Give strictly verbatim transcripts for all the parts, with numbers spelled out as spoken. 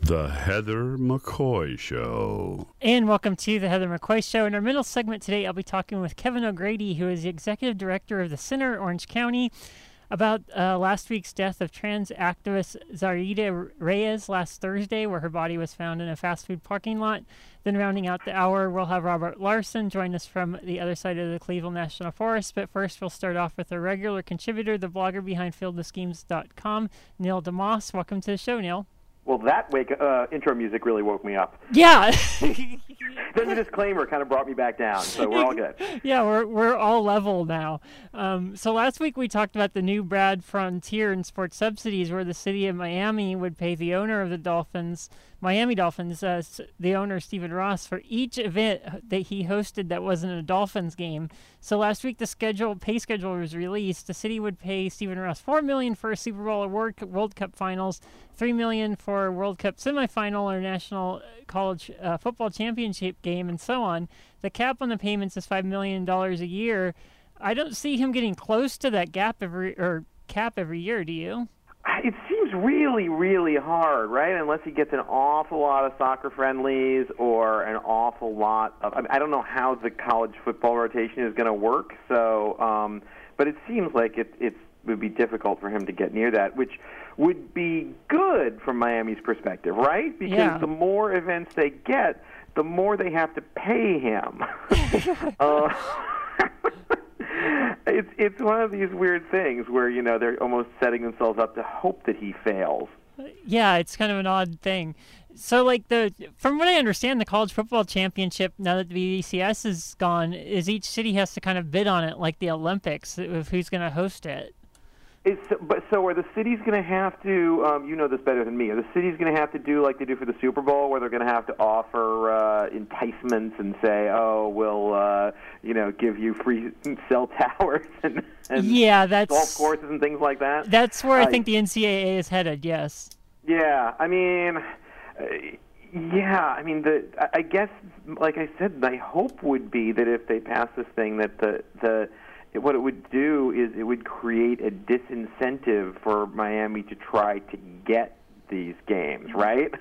The Heather McCoy Show. And welcome to the Heather McCoy Show. In our middle segment today, I'll be talking with Kevin O'Grady, who is the executive director of the Center, Orange County, about uh, last week's death of trans activist Zarida Reyes last Thursday, where her body was found in a fast food parking lot. Then rounding out the hour, we'll have Robert Larson join us from the other side of the Cleveland National Forest. But first, we'll start off with a regular contributor, the blogger behind field of schemes dot com, Neil DeMoss. Welcome to the show, Neil. Well, that wake, uh, intro music really woke me up. Yeah. Then the disclaimer kind of brought me back down, so we're all good. Yeah, we're we're all level now. Um, so last week we talked about the new Brad Frontier in sports subsidies, where the city of Miami would pay the owner of the Dolphins, Miami Dolphins, uh, the owner Stephen Ross, for each event that he hosted that wasn't a Dolphins game. So last week the schedule pay schedule was released. The city would pay Stephen Ross four million dollars for a Super Bowl or World Cup Finals, three million dollars for a World Cup semifinal or National College uh, Football Championship game, and so on. The cap on the payments is five million dollars a year. I don't see him getting close to that gap every or cap every year. Do you? It seems really, really hard, right? Unless he gets an awful lot of soccer friendlies or an awful lot of. I mean, I don't know how the college football rotation is going to work. So, um, but it seems like it it would be difficult for him to get near that, which would be good from Miami's perspective, right? Because yeah. the more events they get, the more they have to pay him. uh, it's it's one of these weird things where, you know, they're almost setting themselves up to hope that he fails. Yeah, it's kind of an odd thing. So, like, the from what I understand, the college football championship, now that the B C S is gone, is each city has to kind of bid on it, like the Olympics, of who's going to host it. It's, but so are the cities going to have to? Um, you know this better than me. Are the cities going to have to do like they do for the Super Bowl, where they're going to have to offer uh, enticements and say, "Oh, we'll uh, you know give you free cell towers and, and yeah, that's, golf courses and things like that"? That's where I uh, think the N C double A is headed. Yes. Yeah, I mean, uh, yeah, I mean, the I guess, like I said, my hope would be that if they pass this thing, that the the what it would do is it would create a disincentive for Miami to try to get these games, right?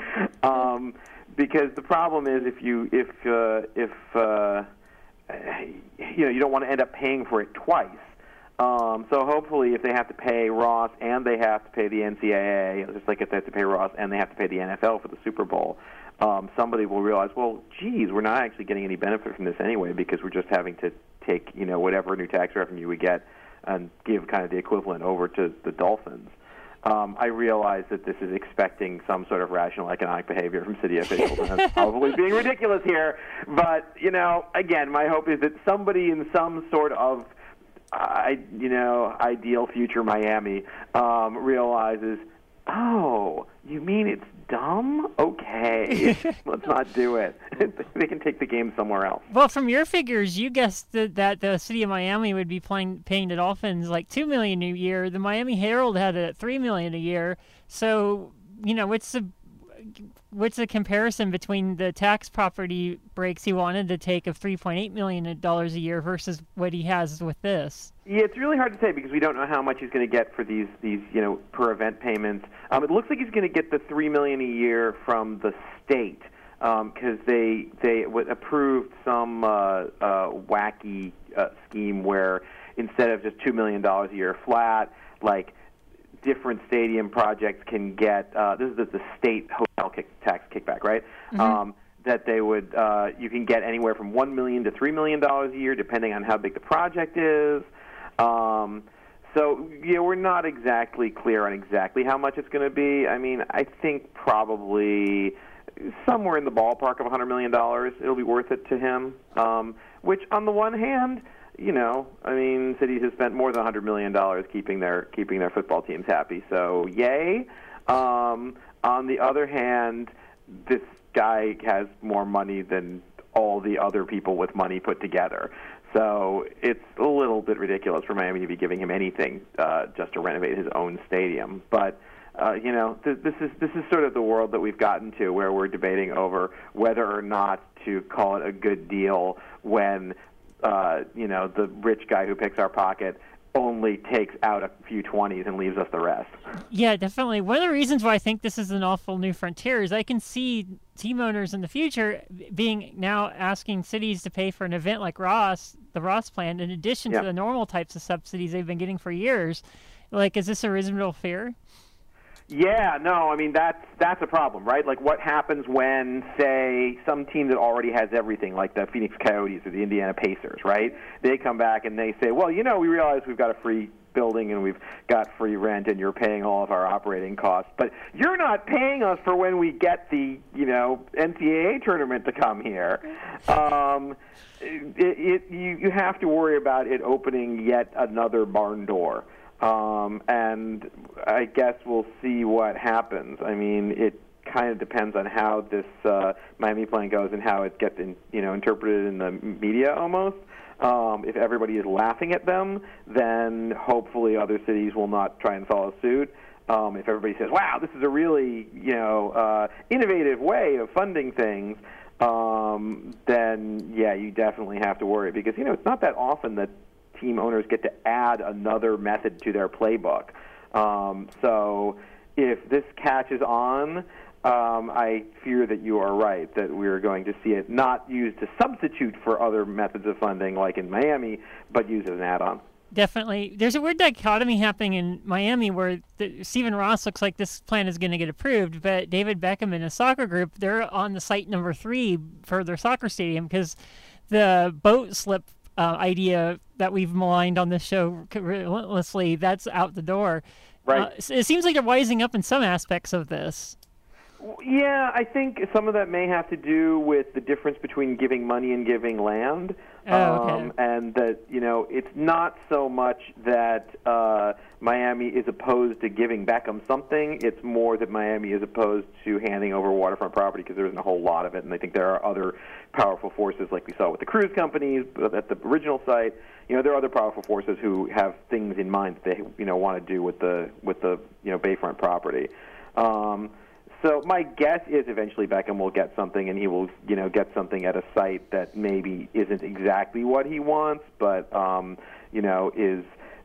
um, because the problem is if you if uh, if uh, you know you don't want to end up paying for it twice. Um, so hopefully, if they have to pay Ross and they have to pay the N C double A, just like if they have to pay Ross and they have to pay the N F L for the Super Bowl, um, somebody will realize, well, geez, we're not actually getting any benefit from this anyway because we're just having to take, you know, whatever new tax revenue we get and give kind of the equivalent over to the Dolphins. Um, I realize that this is expecting some sort of rational economic behavior from city officials, and that's probably being ridiculous here. But, you know, again, my hope is that somebody in some sort of I, you know, ideal future Miami um, realizes, oh, you mean it's dumb? Okay, let's not do it. They can take the game somewhere else. Well, from your figures, you guessed that, that the city of Miami would be playing, paying the Dolphins like two million dollars a year. The Miami Herald had it at three million dollars a year. So, you know, what's the what's the comparison between the tax property breaks he wanted to take of three point eight million dollars a year versus what he has with this? Yeah, it's really hard to say because we don't know how much he's going to get for these, these you know, per event payments. Um, it looks like he's going to get the three million dollars a year from the state because um, they they w- approved some uh, uh, wacky uh, scheme where instead of just two million dollars a year flat, like different stadium projects can get, uh, this is the, the state hotel kick, tax kickback, right? Mm-hmm. Um, that they would, uh, you can get anywhere from one million dollars to three million dollars a year, depending on how big the project is. Um, so, yeah, we're not exactly clear on exactly how much it's going to be. I mean, I think probably somewhere in the ballpark of one hundred million dollars it'll be worth it to him, um, which on the one hand, you know, I mean, cities have spent more than one hundred million dollars keeping their keeping their football teams happy. So, yay. Um, on the other hand, this guy has more money than all the other people with money put together. So it's a little bit ridiculous for Miami to be giving him anything uh, just to renovate his own stadium. But uh, you know, th- this is this is sort of the world that we've gotten to, where we're debating over whether or not to call it a good deal when Uh, you know, the rich guy who picks our pocket only takes out a few twenties and leaves us the rest. Yeah, definitely. One of the reasons why I think this is an awful new frontier is I can see team owners in the future being now asking cities to pay for an event like Ross, the Ross plan, in addition yeah. to the normal types of subsidies they've been getting for years. Like, is this a reasonable fear? Yeah, no, I mean, that's that's a problem, right? Like, what happens when, say, some team that already has everything, like the Phoenix Coyotes or the Indiana Pacers, right? They come back and they say, well, you know, we realize we've got a free building and we've got free rent and you're paying all of our operating costs, but you're not paying us for when we get the, you know, N C double A tournament to come here. Um, it, it, you, you have to worry about it opening yet another barn door. Um, and I guess we'll see what happens. I mean, it kind of depends on how this uh, Miami plan goes and how it gets, in, you know, interpreted in the media almost. Um, if everybody is laughing at them, then hopefully other cities will not try and follow suit. Um, if everybody says, "Wow, this is a really, you know, uh, innovative way of funding things," um, then yeah, you definitely have to worry because you know it's not that often that team owners get to add another method to their playbook. Um, so if this catches on, um, I fear that you are right, that we're going to see it not used to substitute for other methods of funding like in Miami, but used as an add-on. Definitely. There's a weird dichotomy happening in Miami where the, Stephen Ross looks like this plan is going to get approved, but David Beckham and his soccer group, they're on the site number three for their soccer stadium because the boat slip Uh, idea that we've maligned on this show relentlessly, that's out the door. Right. Uh, it seems like they're wising up in some aspects of this. Yeah, I think some of that may have to do with the difference between giving money and giving land. Oh, okay. Um, and that, you know, it's not so much that uh, Miami is opposed to giving Beckham something. It's more that Miami is opposed to handing over waterfront property because there isn't a whole lot of it. And I think there are other powerful forces, like we saw with the cruise companies at the original site. You know, there are other powerful forces who have things in mind that they, you know, want to do with the with the you know bayfront property. Um, So my guess is eventually Beckham will get something, and he will, you know, get something at a site that maybe isn't exactly what he wants, but um, you know, is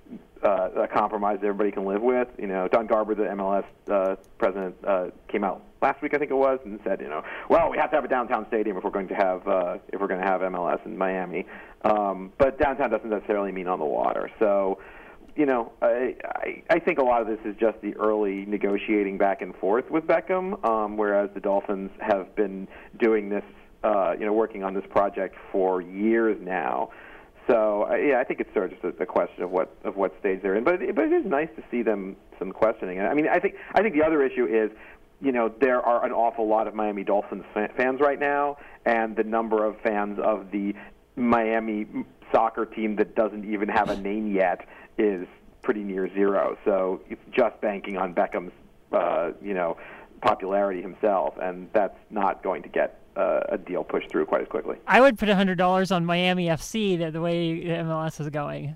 uh, a compromise that everybody can live with. You know, Don Garber, the M L S uh, president, uh, came out last week, I think it was, and said, you know, well, we have to have a downtown stadium if we're going to have uh, if we're going to have M L S in Miami, um, but downtown doesn't necessarily mean on the water, so. You know, I, I I think a lot of this is just the early negotiating back and forth with Beckham, um, whereas the Dolphins have been doing this, uh, you know, working on this project for years now. So uh, yeah, I think it's sort of just a, a question of what of what stage they're in. But it, but it is nice to see them some questioning. I mean, I think I think the other issue is, you know, there are an awful lot of Miami Dolphins fans right now, and the number of fans of the Miami soccer team that doesn't even have a name yet is pretty near zero. So it's just banking on Beckham's, uh, you know, popularity himself, and that's not going to get uh, a deal pushed through quite as quickly. I would put one hundred dollars on Miami F C, the, the way the M L S is going.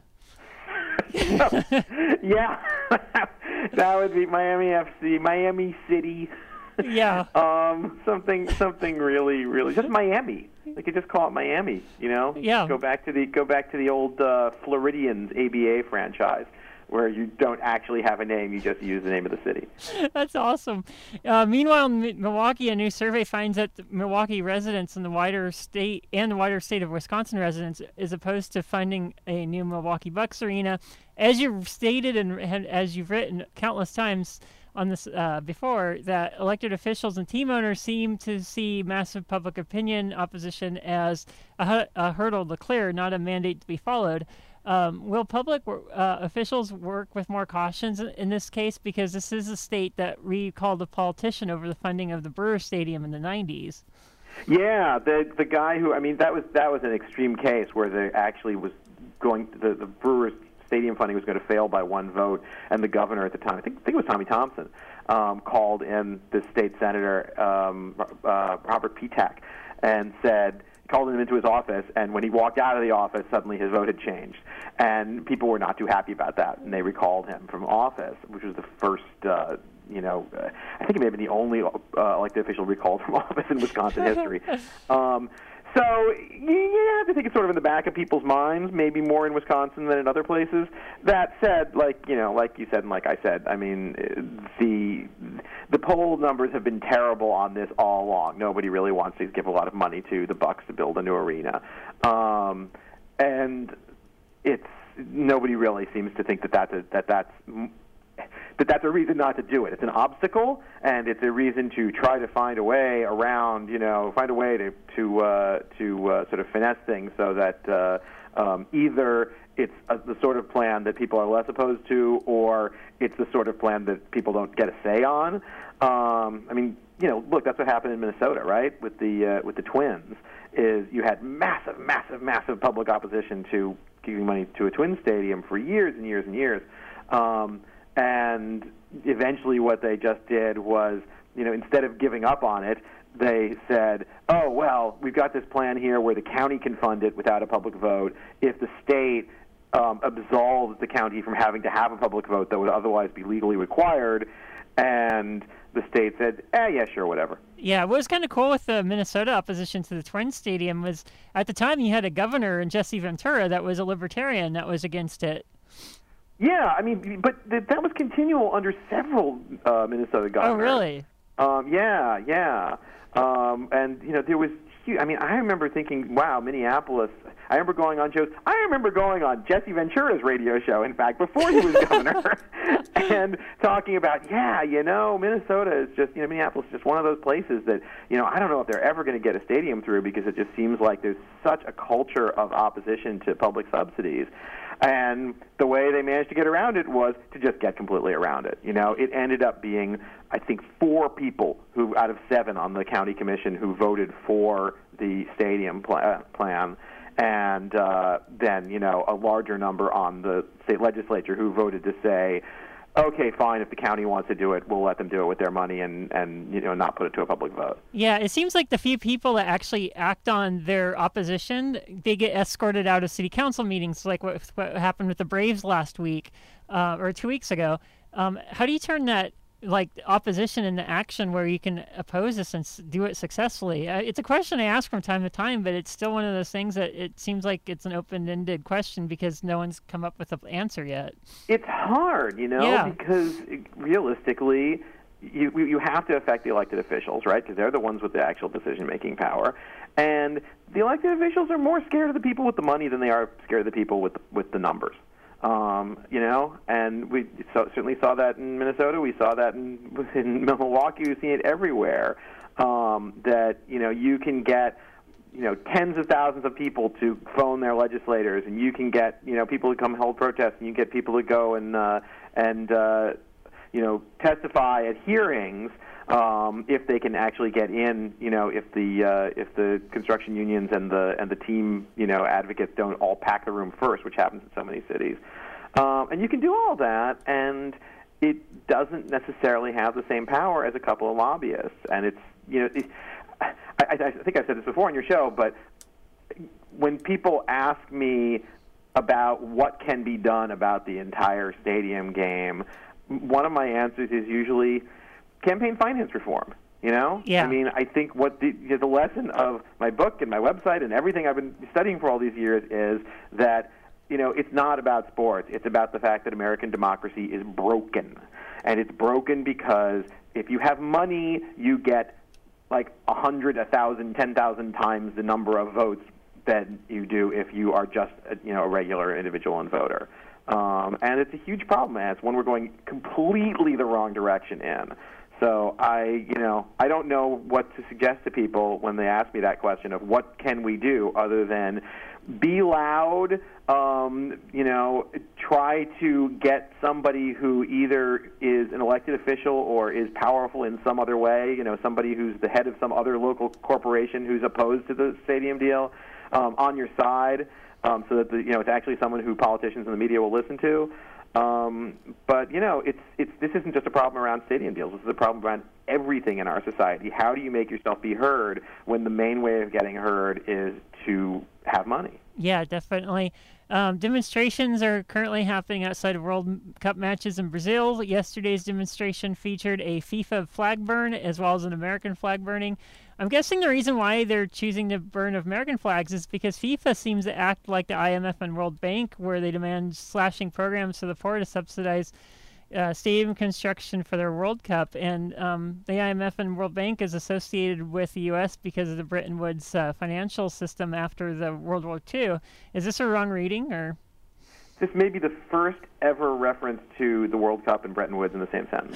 Yeah, that would be Miami F C, Miami City. Yeah. um, something, something really, really, just Miami. They could just call it Miami, you know. Yeah. Go back to the go back to the old uh, Floridians A B A franchise, where you don't actually have a name; you just use the name of the city. That's awesome. Uh, meanwhile, in Milwaukee, a new survey finds that the Milwaukee residents and the wider state and the wider state of Wisconsin residents is opposed to funding a new Milwaukee Bucks arena. As you've stated and, and as you've written countless times on this uh, before, that elected officials and team owners seem to see massive public opinion opposition as a, a hurdle to clear, not a mandate to be followed. Um, will public uh, officials work with more cautions in this case? Because this is a state that recalled a politician over the funding of the Brewers Stadium in the nineties. Yeah, the the guy who, I mean, that was that was an extreme case where there actually was going, the, the Brewers Stadium funding was going to fail by one vote, and the governor at the time, I think, I think it was Tommy Thompson, um, called in the state senator, um, uh, Robert Petak, and said, called him into his office, and when he walked out of the office, suddenly his vote had changed. And people were not too happy about that, and they recalled him from office, which was the first, uh, you know, uh, I think it may have been the only uh, elected official recalled from office in Wisconsin history. Um, So you have to think it's sort of in the back of people's minds, maybe more in Wisconsin than in other places. That said, like you know, like you said and like I said, I mean, the the poll numbers have been terrible on this all along. Nobody really wants to give a lot of money to the Bucks to build a new arena, um, and it's nobody really seems to think that that's a, that that's. that that's a reason not to do it. It's an obstacle, and it's a reason to try to find a way around, you know, find a way to to uh, to uh, sort of finesse things so that uh, um, either it's a, the sort of plan that people are less opposed to, or it's the sort of plan that people don't get a say on. Um, I mean, you know, look, that's what happened in Minnesota, right? With the uh, with the Twins, is you had massive, massive, massive public opposition to giving money to a Twin stadium for years and years and years. Um, And eventually what they just did was, you know, instead of giving up on it, they said, oh, well, we've got this plan here where the county can fund it without a public vote. If the state um, absolves the county from having to have a public vote that would otherwise be legally required, and the state said, eh, yeah, sure, whatever. Yeah, what was kind of cool with the Minnesota opposition to the Twin Stadium was at the time you had a governor in Jesse Ventura that was a libertarian that was against it. Yeah, I mean, but th- that was continual under several uh, Minnesota governors. Oh, really? Um, yeah, yeah. Um, and, you know, there was, huge, I mean, I remember thinking, wow, Minneapolis. I remember going on shows. I remember going on Jesse Ventura's radio show, in fact, before he was governor, and talking about, yeah, you know, Minnesota is just, you know, Minneapolis is just one of those places that, you know, I don't know if they're ever going to get a stadium through because it just seems like there's such a culture of opposition to public subsidies. And the way they managed to get around it was to just get completely around it. You know, it ended up being, I think, four people who, out of seven on the county commission, who voted for the stadium pl- plan, and uh, then, you know, a larger number on the state legislature who voted to say, okay, fine, if the county wants to do it, we'll let them do it with their money and, and you know, not put it to a public vote. Yeah, it seems like the few people that actually act on their opposition, they get escorted out of city council meetings, like what, what happened with the Braves last week, uh, or two weeks ago. Um, how do you turn that, like, opposition into action where you can oppose this and do it successfully? Uh, it's a question I ask from time to time, but it's still one of those things that it seems like it's an open-ended question because no one's come up with an answer yet. It's hard, you know, yeah. because realistically, you you have to affect the elected officials, right? Because they're the ones with the actual decision-making power, and the elected officials are more scared of the people with the money than they are scared of the people with the, with the numbers. Um, you know, and we so, certainly saw that in Minnesota. We saw that in, in Milwaukee. We've seen it everywhere. Um, that, you know, you can get, you know, tens of thousands of people to phone their legislators, and you can get, you know, people to come hold protests, and you get people to go and, uh, and uh, you know, testify at hearings. Um, if they can actually get in, you know, if the uh, if the construction unions and the and the team, you know, advocates don't all pack the room first, which happens in so many cities, um, and you can do all that, and it doesn't necessarily have the same power as a couple of lobbyists. And it's, you know, it, I, I think I've said this before on your show, but when people ask me about what can be done about the entire stadium game, one of my answers is usually campaign finance reform. You know, yeah. I mean, I think what the, the lesson of my book and my website and everything I've been studying for all these years is that, you know, it's not about sports. It's about the fact that American democracy is broken, and it's broken because if you have money, you get like a hundred, a thousand, ten thousand times the number of votes than you do if you are just, a, you know, a regular individual and voter. Um, and it's a huge problem, and it's one we're going completely the wrong direction in. So I, you know, I don't know what to suggest to people when they ask me that question of what can we do other than be loud, um, you know, try to get somebody who either is an elected official or is powerful in some other way, you know, somebody who's the head of some other local corporation who's opposed to the stadium deal, um, on your side, um, so that the, you know, it's actually someone who politicians and the media will listen to. Um, but, you know, it's it's this isn't just a problem around stadium deals. This is a problem around everything in our society. How do you make yourself be heard when the main way of getting heard is to have money? Yeah, definitely. Um, demonstrations are currently happening outside of World Cup matches in Brazil. Yesterday's demonstration featured a FIFA flag burn as well as an American flag burning. I'm guessing the reason why they're choosing to burn American flags is because FIFA seems to act like the I M F and World Bank, where they demand slashing programs to the poor to subsidize uh, stadium construction for their World Cup. And um, the I M F and World Bank is associated with the U S because of the Bretton Woods uh, financial system after the World War Two. Is this a wrong reading, or? This may be the first ever reference to the World Cup and Bretton Woods in the same sentence.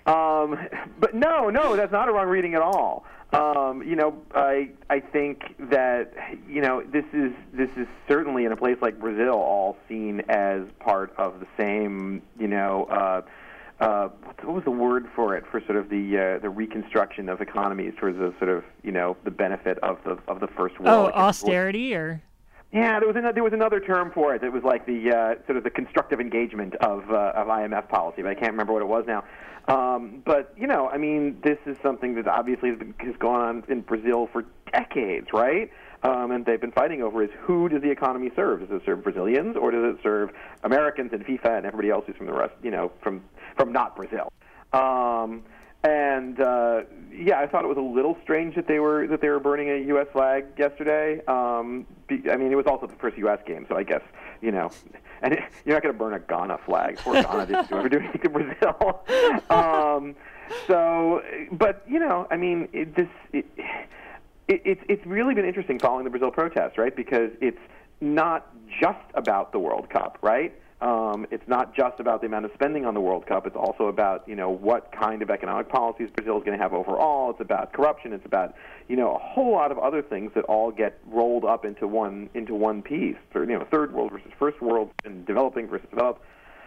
Um, but no, no, that's not a wrong reading at all. Um, you know, I I think that you know this is this is certainly in a place like Brazil all seen as part of the same you know uh, uh, what was the word for it for sort of the uh, the reconstruction of economies towards the sort of you know the benefit of the of the first world. Oh, austerity or. Yeah, there was another, there was another term for it. It was like the uh, sort of the constructive engagement of uh, of I M F policy, but I can't remember what it was now. Um, but you know, I mean, this is something that obviously has, been, has gone on in Brazil for decades, right? Um, and they've been fighting over is who does the economy serve? Does it serve Brazilians or does it serve Americans and FIFA and everybody else who's from the rest, you know, from from not Brazil? Um, And uh, yeah, I thought it was a little strange that they were that they were burning a U S flag yesterday. Um, be, I mean, it was also the first U S game, so I guess you know, and it, you're not going to burn a Ghana flag. Poor Ghana didn't ever do anything to Brazil. um, so, but you know, I mean, it, this it, it, it's it's really been interesting following the Brazil protests, right? Because it's not just about the World Cup, right? Um, it's not just about the amount of spending on the World Cup. It's also about, you know, what kind of economic policies Brazil is going to have overall. It's about corruption. It's about, you know, a whole lot of other things that all get rolled up into one into one piece. So, you know, third world versus first world, and developing versus developed.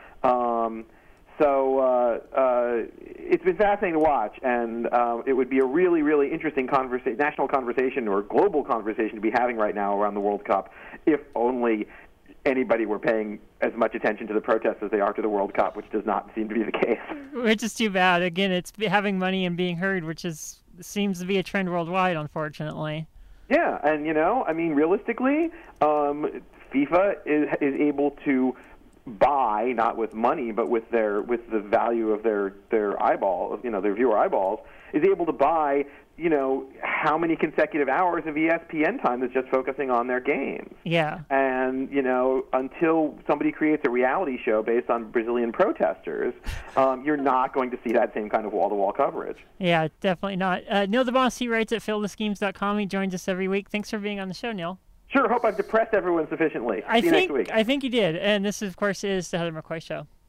Um, so uh, uh, it's been fascinating to watch, and um, it would be a really, really interesting conversa- national conversation or global conversation to be having right now around the World Cup, if only anybody were paying as much attention to the protests as they are to the World Cup, which does not seem to be the case. Which is too bad. Again, it's having money and being heard, which is seems to be a trend worldwide, unfortunately. Yeah, and you know, I mean, realistically, um, FIFA is is able to buy, not with money, but with their with the value of their their eyeballs, you know, their viewer eyeballs, is able to buy, you know, how many consecutive hours of E S P N time that's just focusing on their games. Yeah. And, you know, until somebody creates a reality show based on Brazilian protesters, um, you're not going to see that same kind of wall-to-wall coverage. Yeah, definitely not. Uh, Neil DeBoss, he writes at fill the schemes dot com. He joins us every week. Thanks for being on the show, Neil. Sure, hope I've depressed everyone sufficiently. I See you think, next week. I think you did. And this, of course, is the Heather McCoy Show.